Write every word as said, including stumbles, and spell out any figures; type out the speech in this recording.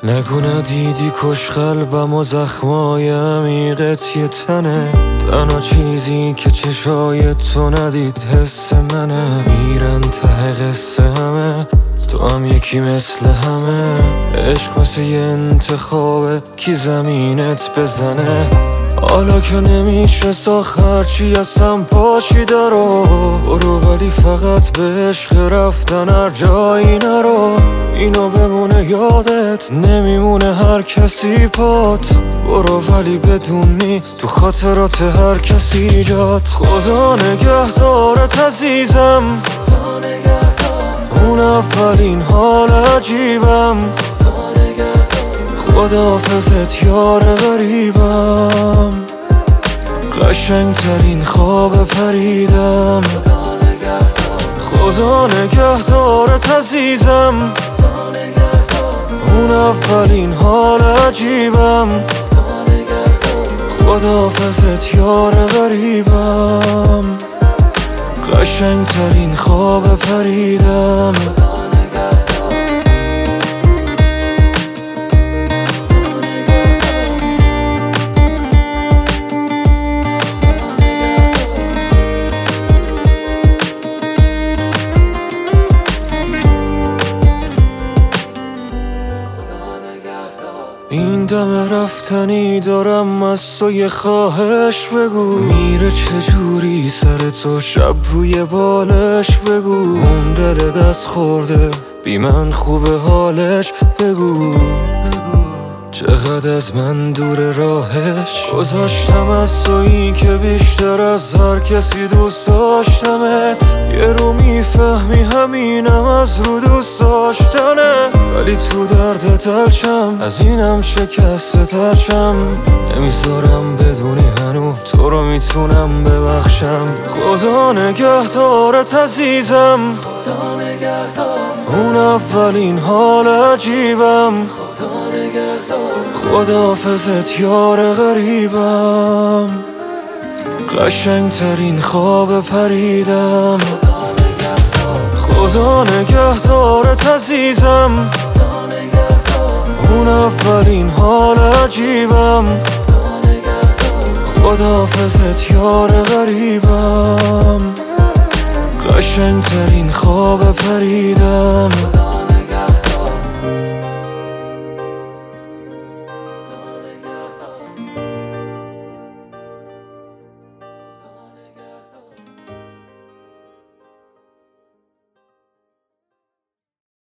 نگو ندیدی کش قلبم و زخمای عمیقت یه تنه. تنها چیزی که چشای تو ندید حس منه. میرن ته قصه همه، تو هم یکی مثل همه. عشق مثل یه انتخابه کی زمینت بزنه. حالا که نمیشه ساخت هرچی هستم پاشیده رو برو، ولی فقط به عشق رفتن هر جایی نرو. اینو بمونه یادت، نمیمونه هر کسی پات. برو ولی بدونی تو خاطرات هر کسی جات. خدا نگهدارت عزیزم، اون اولین حال عجیبم. خداحافظت یار غریبم، قشنگ ترین خواب پریدم. خدا نگهدارت عزیزم، اون اولین حال عجیبم. خداحافظت یار غریبم، قشنگ ترین خواب پریدم. این دم رفتنی دارم از تو یه خواهش بگو. میره چجوری سر تو شب روی بالش بگو. اون دل دست خورده بی من خوبه حالش بگو. چقدر از من دور راهش، گذاشتم از تویی که بیشتر از هر کسی دوست داشتمت. یه رو میفهمی همینم از رو دوست داشتنه، ولی تو درد تلشم از اینم شکست ترشم. نمیذارم بدونی هنو تو رو میتونم ببخشم. خدا نگهدارت عزیزم، اون اولین حال عجیبم. خداحافظت یار غریبم، قشنگ ترین خواب پریدم. خدا نگهدارت عزیزم، اون اولین حال عجیبم. خداحافظت یار غریبم، قشنگ ترین خواب پریدم.